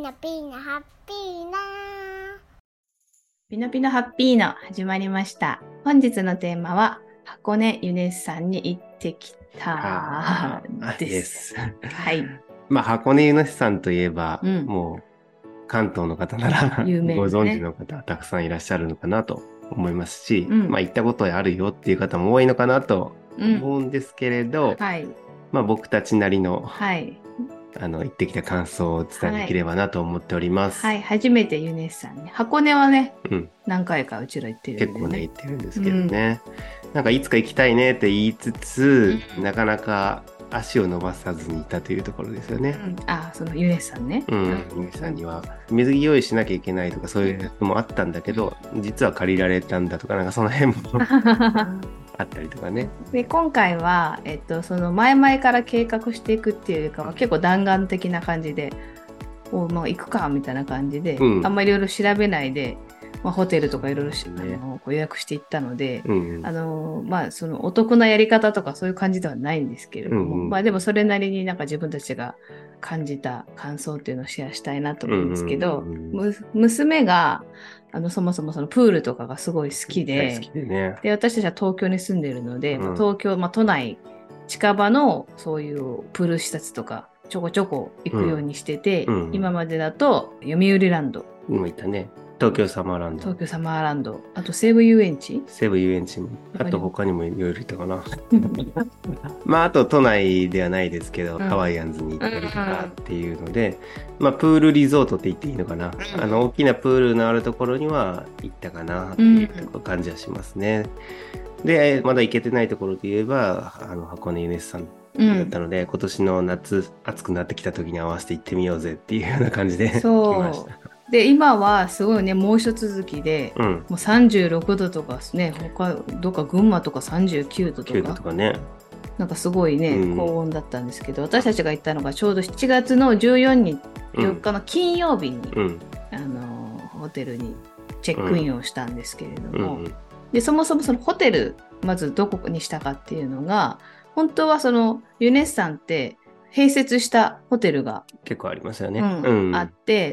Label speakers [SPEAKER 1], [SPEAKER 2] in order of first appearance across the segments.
[SPEAKER 1] ナピーナハッピーナ
[SPEAKER 2] ピノピノハッピーの始まりました。本日のテーマは箱根ユネッサンに行ってきたです。はい。
[SPEAKER 3] 箱根ユネッサンといえば、
[SPEAKER 2] も
[SPEAKER 3] う関東の方なら
[SPEAKER 2] 有名、
[SPEAKER 3] ご存知の方たくさんいらっしゃるのかなと思いますし、行ったことあるよっていう方も多いのかなと思うんですけれど、
[SPEAKER 2] はい。
[SPEAKER 3] 僕たちなりの、
[SPEAKER 2] はい。
[SPEAKER 3] 行ってきた感想をお伝えできればなと思っております。
[SPEAKER 2] はい。初めてユネッサンね。箱根はね、何回かうちら行ってるんで、ね。
[SPEAKER 3] 結構ね、行ってるんですけどね。なんかいつか行きたいねって言いつつ、なかなか足を伸ばさずにいたというところですよね。
[SPEAKER 2] そのユネッサンね。
[SPEAKER 3] ユネッサンには水着用意しなきゃいけないとかそういうのもあったんだけど、実は借りられたんだとか、なんかその辺もあったりとかね。
[SPEAKER 2] で今回は、その前々から計画していくっていうよりかは結構弾丸的な感じで、もう行くかみたいな感じで、あんまりいろいろ調べないで、ホテルとかいろいろ予約していったので、そのお得なやり方とかそういう感じではないんですけれども、でもそれなりになんか自分たちが感じた感想っていうのをシェアしたいなと思うんですけど、娘がそもそもそのプールとかがすごい好きで、で私たちは東京に住んでいるので、東京、都内近場のそういうプール施設とかちょこちょこ行くようにしてて、今までだと読売ランド
[SPEAKER 3] 今言ったね、東京サマーランド。
[SPEAKER 2] 東京サマーランド。あと西武遊園地
[SPEAKER 3] も。あと他にもいろいろいたかな。あと都内ではないですけど、ハワイアンズに行ったりとかっていうので、プールリゾートって言っていいのかな。大きなプールのあるところには行ったかなっていう感じはしますね。で、まだ行けてないところで言えば、箱根ユネッサンだったので、今年の夏暑くなってきた時に合わせて行ってみようぜっていうような感じで来ました。
[SPEAKER 2] で今はすごいね猛暑続きで、もう36度とかね、他どっか群馬とか39度とか
[SPEAKER 3] ね、
[SPEAKER 2] なんかすごいね、高温だったんですけど、私たちが行ったのがちょうど7月の14日、4日の金曜日に、ホテルにチェックインをしたんですけれども、でそもそもそのホテルまずどこにしたかっていうのが、本当はそのユネッサンって併設したホテルが
[SPEAKER 3] 結構ありますよね。
[SPEAKER 2] あって、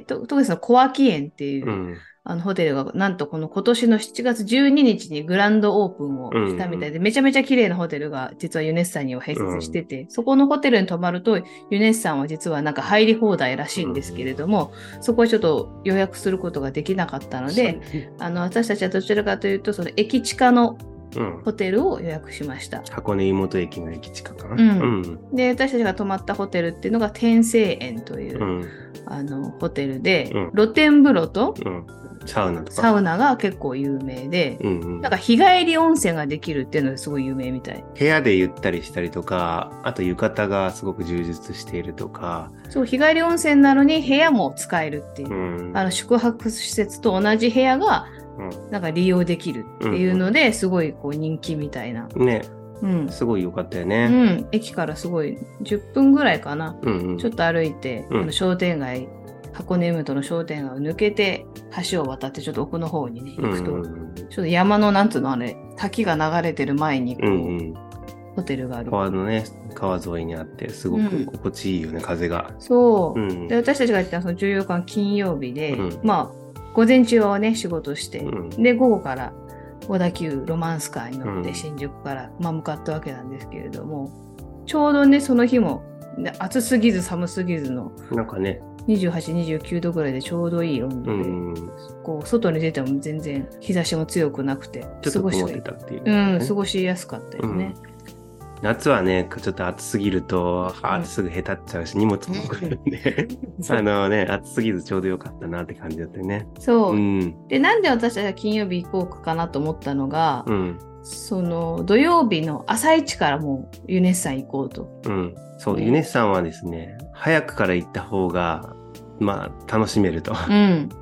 [SPEAKER 2] 特にその小涌園っていう、ホテルがなんとこの今年の7月12日にグランドオープンをしたみたいで、めちゃめちゃ綺麗なホテルが実はユネッサンには併設してて、そこのホテルに泊まるとユネッサンは実はなんか入り放題らしいんですけれども、そこはちょっと予約することができなかったので、私たちはどちらかというとその駅地下のホテルを予約しました。
[SPEAKER 3] 箱根湯本駅の駅近くかな。
[SPEAKER 2] で、私たちが泊まったホテルっていうのが天成園という、ホテルで、露天風呂と、
[SPEAKER 3] サウナとか
[SPEAKER 2] サウナが結構有名で、なんか日帰り温泉ができるっていうのがすごい有名みたい。
[SPEAKER 3] 部屋でゆったりしたりとか、あと浴衣がすごく充実しているとか。
[SPEAKER 2] そう、日帰り温泉なのに部屋も使えるっていう、宿泊施設と同じ部屋がなんか利用できるっていうので、すごいこう人気みたいな。
[SPEAKER 3] ね。すごい良かったよね。
[SPEAKER 2] 駅からすごい10分ぐらいかな。ちょっと歩いて、商店街、箱根湯本の商店街を抜けて橋を渡ってちょっと奥の方にね行くと、ちょっと山のなんつうの滝が流れてる前にこう、ホテルがある。
[SPEAKER 3] 川のね、川沿いにあってすごく心地いいよね、風が。
[SPEAKER 2] そう。で私たちが行ったその14日の金曜日で、午前中はね仕事して、で午後から小田急ロマンスカーに乗って新宿から、向かったわけなんですけれども、ちょうどねその日も暑すぎず寒すぎずの
[SPEAKER 3] なんかね
[SPEAKER 2] 28、29度ぐらいでちょうどいい温度で、こう外に出ても全然日差しも強くなくて
[SPEAKER 3] ちょっと曇ってたっていう、
[SPEAKER 2] 過ごしやすかったよね。
[SPEAKER 3] 夏はね、ちょっと暑すぎると、すぐへたっちゃうし、荷物も来るんで、暑すぎずちょうどよかったなって感じだったよね。
[SPEAKER 2] そう。で、なんで私たちは金曜日行こうかなと思ったのが、その土曜日の朝一からもうユネッサン行こうと。
[SPEAKER 3] そう、ユネッサンはですね、早くから行った方が、楽しめると。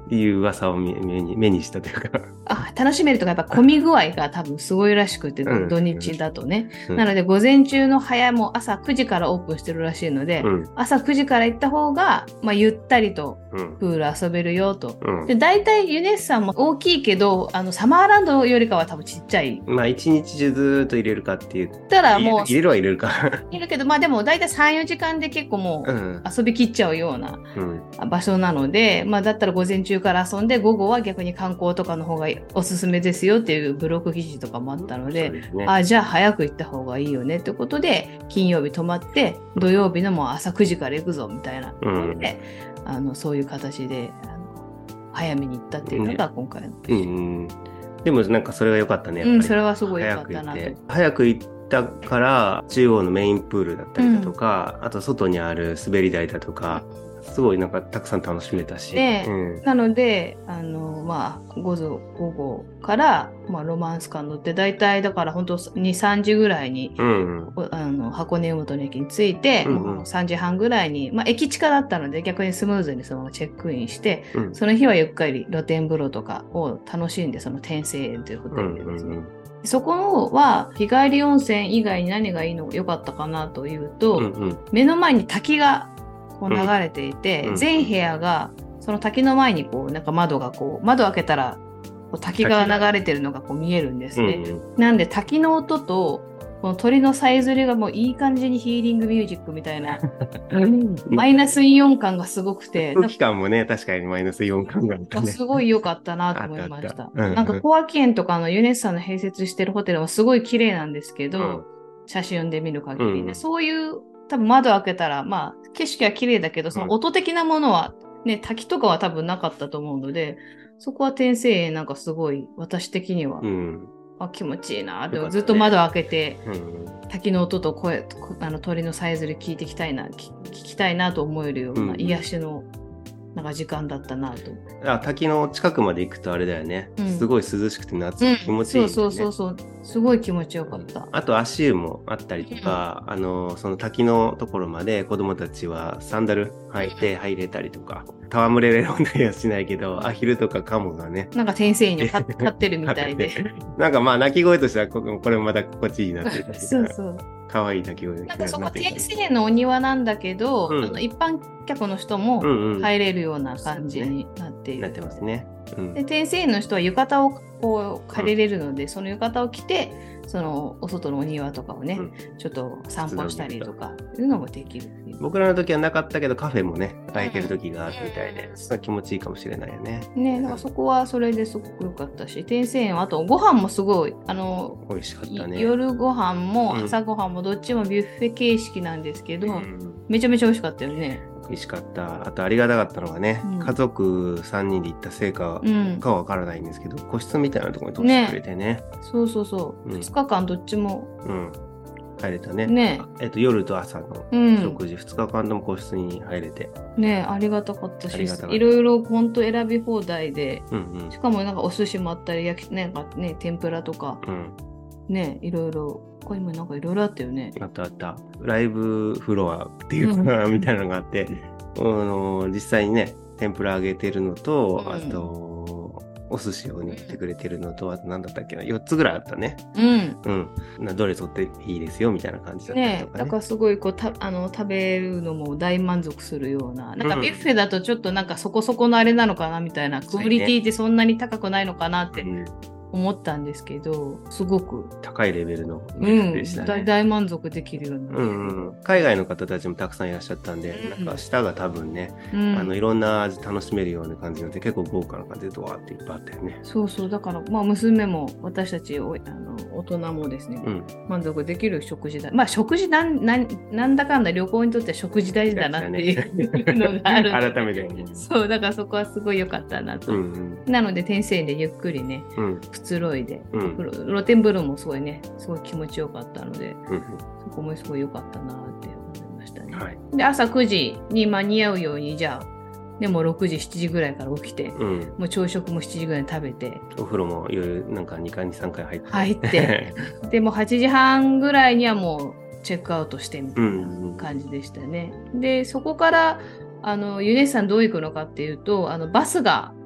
[SPEAKER 3] いう噂を目にしたというか
[SPEAKER 2] 楽しめるとか、やっぱ混み具合が多分すごいらしくて、土日だとね。なので、午前中の早も朝9時からオープンしてるらしいので、朝9時から行った方が、ゆったりとプール遊べるよと。で、大体ユネッサンも大きいけど、サマーランドよりかは多分ちっちゃい。
[SPEAKER 3] 一日中ずーっと入れるかって言
[SPEAKER 2] ったらもう、
[SPEAKER 3] 入れるか。
[SPEAKER 2] いるけど、でも大体3、4時間で結構もう遊びきっちゃうような場所なので、だったら午前中から遊んで、午後は逆に観光とかの方がおすすめですよっていうブログ記事とかもあったので、じゃあ早く行った方がいいよねってことで、金曜日泊まって、土曜日のもう朝9時から行くぞみたいなので、そういう形で早めに行ったっていうのが今回の。
[SPEAKER 3] でもなんかそれが良かったね。やっぱり
[SPEAKER 2] それはすごい良かったなと。
[SPEAKER 3] 早く行ったから中央のメインプールだったりだとか、あと外にある滑り台だとか、すごいなんかたくさん楽しめたし。
[SPEAKER 2] なので午後から、ロマンスカー乗って大体だから本当2、3時ぐらいに、箱根湯本の駅に着いて、3時半ぐらいに、駅近だったので逆にスムーズにそのままチェックインして、その日はゆっくり露天風呂とかを楽しんで、その天成園というホテルでですね。そこは日帰り温泉以外に何が良かったかなというと、目の前に滝がこう流れていて、全部屋がその滝の前にこうなんか窓開けたらこう滝が流れてるのがこう見えるんですね。なんで滝の音とこの鳥のさえずりがもういい感じにヒーリングミュージックみたいなマイナスイオン感がすごくて、
[SPEAKER 3] 空気感もね確かにマイナスイオン感があったね。
[SPEAKER 2] すごい良かったなと思いました。なんか小涌園とかのユネッサンの併設してるホテルはすごい綺麗なんですけど、写真で見る限りね、そういう多分窓開けたら景色は綺麗だけど、その音的なものはね、滝とかは多分なかったと思うので、そこは天成園なんかすごい私的には、気持ちいいなって、ずっと窓開けて、滝の音と鳥のさえずり聞きたいなと思えるような癒しのなんか時間だったなと。
[SPEAKER 3] 滝の近くまで行くとあれだよね、すごい涼しくて夏気持ちいい、ね、
[SPEAKER 2] そうすごい気持ちよかった。
[SPEAKER 3] あと足湯もあったりとか、その滝のところまで子供たちはサンダル履いて入れたりとか、戯れるようなやしないけど、アヒルとかカモがね、
[SPEAKER 2] なんか天性に立ってるみたいで
[SPEAKER 3] なんか鳴き声としてはこれもまた心地いいなってそう可愛い鳴き声
[SPEAKER 2] なんかそこ天性のお庭なんだけど、一般客の人も入れるような感じになっている、
[SPEAKER 3] なってますね。
[SPEAKER 2] で天性の人は浴衣をこう借りれるので、その浴衣を着てそのお外のお庭とかをね、ちょっと散歩したりとかいうのもできる。
[SPEAKER 3] 僕らの時はなかったけどカフェもね空いてる時があるみたいで、気持ちいいかもしれないよね。
[SPEAKER 2] ね、だからそこはそれですごく良かったし、天成園はあとご飯もすごい
[SPEAKER 3] 美味しかったね。
[SPEAKER 2] 夜ご飯も朝ご飯もどっちもビュッフェ形式なんですけど、めちゃめちゃ美味しかったよね。
[SPEAKER 3] 美味しかった。あとありがたかったのがね、家族3人で行ったせいかかはわからないんですけど、個室みたいなところに通してくれてね。
[SPEAKER 2] そう、2日間どっちも
[SPEAKER 3] 入れたね。夜と朝の食事、2日間とも個室に入れて。
[SPEAKER 2] ね、ありがたかったし、いろいろ本当選び放題で、しかもなんかお寿司もあったり、なんかね、天ぷらとか、ね、いろいろ。これもなんかいろいろあったよね。
[SPEAKER 3] あった。ライブフロアっていうか、みたいなのがあって、実際にね、天ぷら揚げてるのと、あと、お寿司を握ってくれてるのと、あと何だったっけな、4つぐらいあったね。どれ取っていいですよみたいな感じだったりとかね。
[SPEAKER 2] だからすごいこう食べるのも大満足するような、なんかビュッフェだとちょっとなんかそこそこのあれなのかなみたいな、クオリティってそんなに高くないのかなって。思ったんですけど、すごく
[SPEAKER 3] 高いレベルのでしたね。
[SPEAKER 2] 大満足できるような、
[SPEAKER 3] 海外の方たちもたくさんいらっしゃったんで、なんか舌が多分ね、いろんな味楽しめるような感じになって、結構豪華な感じでドワーっていっぱいあったよね。
[SPEAKER 2] そうだから娘も私たち大人もですね、満足できる食事だ。食事なんだかんだ旅行にとっては食事大事だなっていうのがある
[SPEAKER 3] 改めて
[SPEAKER 2] そうだからそこはすごい良かったなと。なので天成でゆっくりね、くつろいで、露天風呂もすごい気持ちよかったので、そこもすごい良かったなって思いましたね。で朝9時に間に合うように、じゃあでも6時7時ぐらいから起きて、もう朝食も7時ぐらいに食べて、
[SPEAKER 3] お風呂も夜なんか2回に3回
[SPEAKER 2] 入ってでも8時半ぐらいにはもうチェックアウトしてみたいな感じでしたね。でそこからユネッサンどう行くのかっていうと、バスが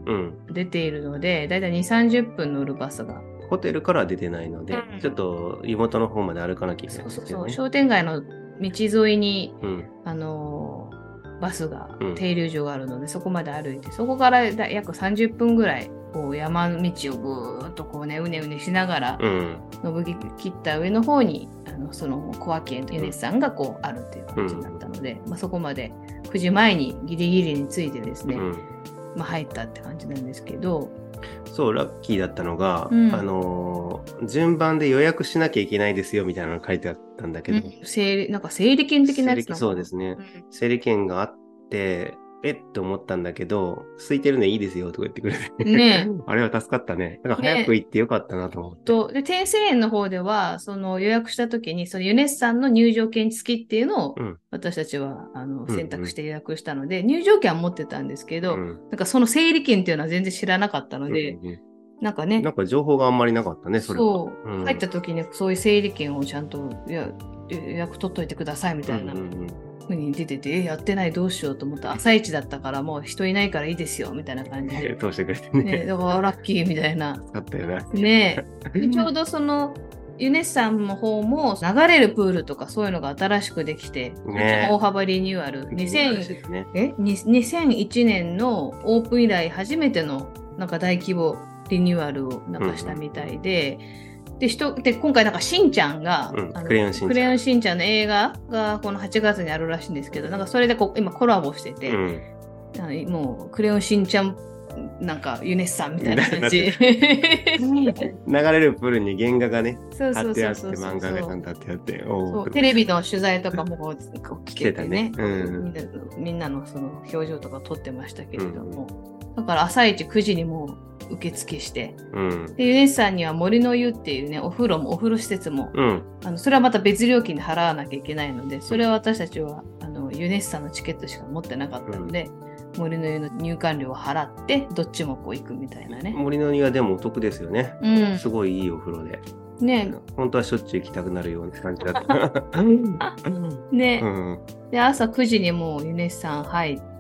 [SPEAKER 2] 出ているので、だいたい2、30分乗るバスが。
[SPEAKER 3] ホテルからは出てないので、ちょっと湯本の方まで歩かなきゃいけないですよね。
[SPEAKER 2] そう商店街の道沿いに、バスが、停留所があるので、そこまで歩いて、そこから約30分ぐらい、こう山道をぐーっとこうね、うねうねしながら、登り切った上の方に、その小涌園とユネスさんがこうあるっていう感じになったので、そこまで9時前にギリギリについてですね、入ったって感じなんですけど、
[SPEAKER 3] そう、ラッキーだったのが、順番で予約しなきゃいけないですよみたいなのが書いてあったんだけど、
[SPEAKER 2] なんか整理券的なやつなのかな。
[SPEAKER 3] そうですね。整理券があって、って思ったんだけど、空いてるねいいですよとか言ってくれて。ねあれは助かったね。だから早く行ってよかったなと思って。
[SPEAKER 2] で、天聖園の方では、その予約した時に、そのユネスさんの入場券付きっていうのを、私たちは選択して予約したので、入場券は持ってたんですけど、なんかその整理券っていうのは全然知らなかったので、なんかね。
[SPEAKER 3] なんか情報があんまりなかったね、それは。
[SPEAKER 2] そう。入った時にそういう整理券をちゃんと予約取っといてくださいみたいな。に出てて、やってないどうしようと思った朝一だったからもう人いないからいいですよみたいな感じで
[SPEAKER 3] 通してくれてね。
[SPEAKER 2] だからラッキーみたいな。
[SPEAKER 3] あったよな。
[SPEAKER 2] ねちょうどそのユネスさんの方も流れるプールとかそういうのが新しくできて、大幅リニューアル。2001年のオープン以来初めてのなんか大規模リニューアルをなんかしたみたいで、で今回なんかしんちゃんが、
[SPEAKER 3] クレヨン
[SPEAKER 2] しんちゃんの映画がこの8月にあるらしいんですけど、なんかそれで今コラボしてて、もうクレヨンしんちゃんなんかユネスさんみたいな感じ。流
[SPEAKER 3] れるプールに原画がね、貼ってあって漫画が貼ってあって、
[SPEAKER 2] テレビの取材とかも来ててね、みんなのその表情とか撮ってましたけれども、だから朝一9時にもう受付して、でユネスさんには森の湯っていうねお風呂施設も、それはまた別料金で払わなきゃいけないので、それは私たちはユネスさんのチケットしか持ってなかったので、森の湯の入館料を払ってどっちもこう行くみたいなね。
[SPEAKER 3] 森の湯はでもお得ですよね、すごいいいお風呂でね、本当はしょっちゅう行きたくなるような感じだった
[SPEAKER 2] ね、で朝9時にもうユネスさん入って、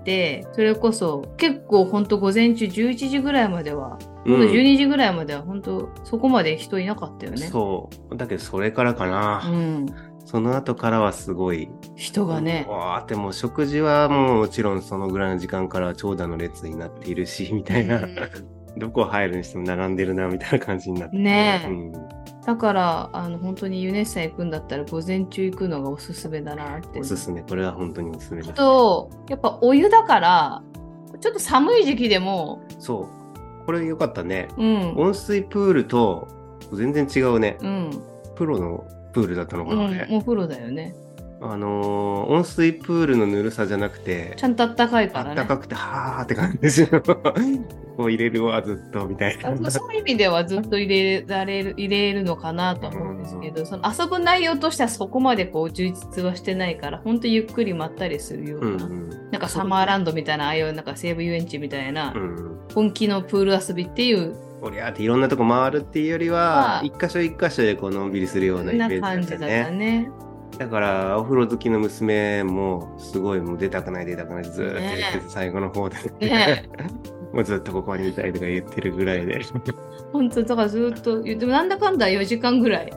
[SPEAKER 2] それこそ結構本当午前中11時ぐらいまでは、12時ぐらいまでは本当そこまで人いなかったよね。
[SPEAKER 3] そうだけどそれからかな、その後からはすごい
[SPEAKER 2] 人がね、
[SPEAKER 3] でも食事はもちろんそのぐらいの時間から長蛇の列になっているしみたいな、どこ入るにしても並んでるなみたいな感じになって
[SPEAKER 2] ね、だから本当にユネッサン行くんだったら午前中行くのがおすすめだなって。
[SPEAKER 3] おすすめ、これは本当におすすめです。
[SPEAKER 2] やっぱお湯だからちょっと寒い時期でも、
[SPEAKER 3] そうこれ良かったね、温水プールと全然違うね、プロのプールだったのかな、
[SPEAKER 2] お風呂だよね。
[SPEAKER 3] 温水プールのぬるさじゃなくて
[SPEAKER 2] ちゃんとあったかいからね。
[SPEAKER 3] あったかくてはーって感じですよこう入れるわずっとみたいな。
[SPEAKER 2] そういう意味ではずっと入れるのかなと思うんですけど、その遊ぶ内容としてはそこまでこう充実はしてないから、本当ゆっくりまったりするような、なんかサマーランドみたいな、ああいうなんか西武遊園地みたいな、本気のプール遊びっていう
[SPEAKER 3] おりゃーっていろんなとこ回るっていうよりは、一箇所一箇所でこうのんびりするようなイメージだったね。な感じだったね。だからお風呂好きの娘もすごいもう出たくないずーっと言ってて、最後の方で、もうずっとここにいたいとか言ってるぐらいで
[SPEAKER 2] 本当だからずっとでもなんだかんだ4時間ぐらい、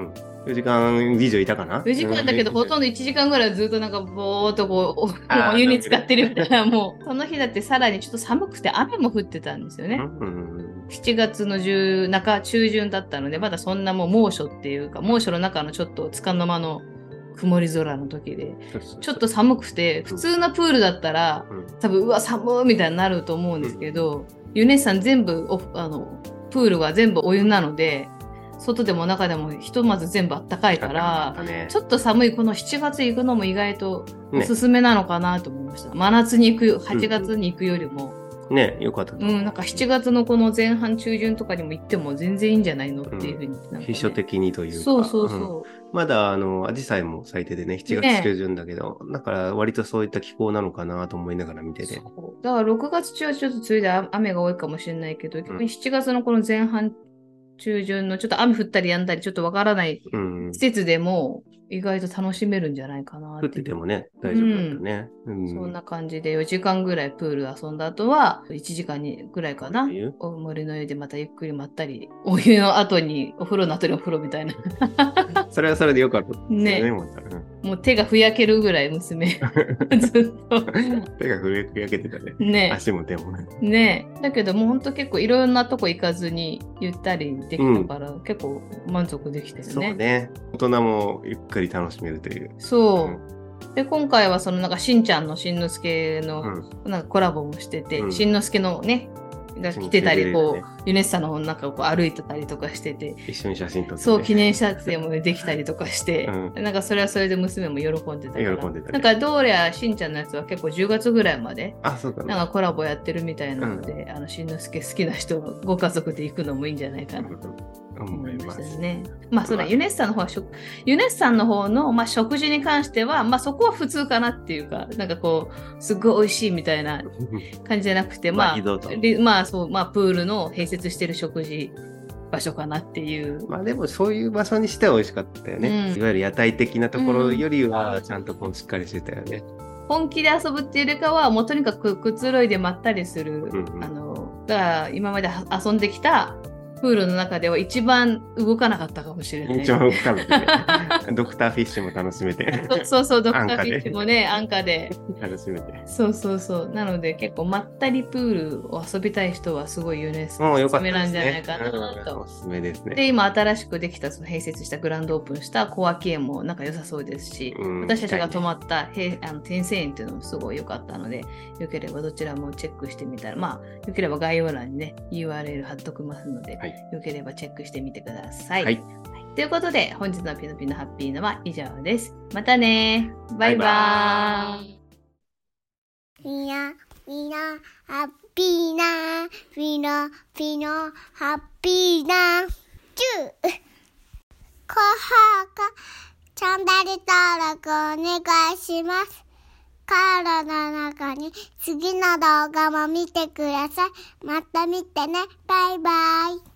[SPEAKER 3] 4時間以上いたかな。
[SPEAKER 2] 4時間だけどほとんど1時間ぐらいずっとなんかぼーっとこうお湯に浸かってるみたいな。もうその日だってさらにちょっと寒くて雨も降ってたんですよね、7月の中旬だったので、まだそんなもう猛暑っていうか、猛暑の中のちょっと束の間の曇り空の時でちょっと寒くて、普通のプールだったら多分うわ寒いみたいになると思うんですけど、ユネッサン全部プールが全部お湯なので、外でも中でもひとまず全部あったかいから、ちょっと寒いこの7月行くのも意外とおすすめなのかなと思いました。真夏に行く8月に行くよりも
[SPEAKER 3] ね、よかった。
[SPEAKER 2] なんか7月のこの前半中旬とかにも行っても全然いいんじゃないのっていうふうに、
[SPEAKER 3] 秘書的にというか。
[SPEAKER 2] そう。
[SPEAKER 3] まだアジサイも咲いててね、7月中旬だけど、だから割とそういった気候なのかなと思いながら見てて。だ
[SPEAKER 2] から6月中はちょっと梅雨で雨が多いかもしれないけど、逆に7月のこの前半中旬のちょっと雨降ったりやんだりちょっとわからない季節でも意外と楽しめるんじゃないかなって。
[SPEAKER 3] 降っててもね、大丈夫だったね。
[SPEAKER 2] そんな感じで4時間ぐらいプール遊んだ後は、1時間ぐらいかな。森の湯でまたゆっくりまったり、お風呂の後にお風呂みたいな。
[SPEAKER 3] それはそれでよかった
[SPEAKER 2] ね。もう手がふやけるぐらい娘、ずっと。
[SPEAKER 3] 手がふやけてたね。
[SPEAKER 2] ね。
[SPEAKER 3] 足も手もね。
[SPEAKER 2] ね。だけどもうほんと結構いろんなとこ行かずにゆったりできたから、結構満足できてるね。
[SPEAKER 3] そうね。大人もゆっくり楽しめるという。
[SPEAKER 2] そう。で、今回はそのなんかしんちゃんのしんのすけのなんかコラボもしてて、しんのすけのね、が来てたり、こう、ユネッサの中をこう歩いてたりとかしてて、
[SPEAKER 3] 一緒に写真撮って、
[SPEAKER 2] そう、記念撮影もできたりとかして、なんかそれはそれで娘も喜んでたから。なんかどうやらしんちゃんのやつは結構10月ぐらいまで、なんかコラボやってるみたいなので、しんのすけ好きな人はご家族で行くのもいいんじゃないかなと思いましたね。まあそうだ、ユネッサの方はユネッサの方の、まあ、食事に関しては、まあそこは普通かなっていうか、なんかこう、すっごい美味しいみたいな感じじゃなくて、まあそう、まあプールの併設してる食事場所かなっていう。
[SPEAKER 3] まあでもそういう場所にしては美味しかったよね。いわゆる屋台的なところよりはちゃんとこうしっかりしてたよね。
[SPEAKER 2] 本気で遊ぶっていうよりかは、もうとにかくくつろいでまったりする、だから今まで遊んできたプールの中では一番動かなかったかもしれない。
[SPEAKER 3] 一番動かなかったね。ドクターフィッシュも楽しめて。
[SPEAKER 2] そうそう、ドクターフィッシュもね、安価で。
[SPEAKER 3] 楽しめて。
[SPEAKER 2] そうそうそう。なので結構まったりプールを遊びたい人はすごいユネスおすすめなんじゃないかなと。
[SPEAKER 3] おすすめですね。
[SPEAKER 2] で、今新しくできたその併設したグランドオープンした小涌園もなんか良さそうですし、私たちが泊まった天聖園っていうのもすごい良かったので、よければどちらもチェックしてみたら、まあ、よければ概要欄にね、URL 貼っときますので、よければチェックしてみてください。はい。ということで、本日のピノピノハッピーのは以上です。またね。バイバーイ。
[SPEAKER 1] みな、ハッピーな、ピノ、ハッピーな、チュー。高評価、チャンネル登録お願いします。カードの中に次の動画も見てください。また見てね。バイバイ。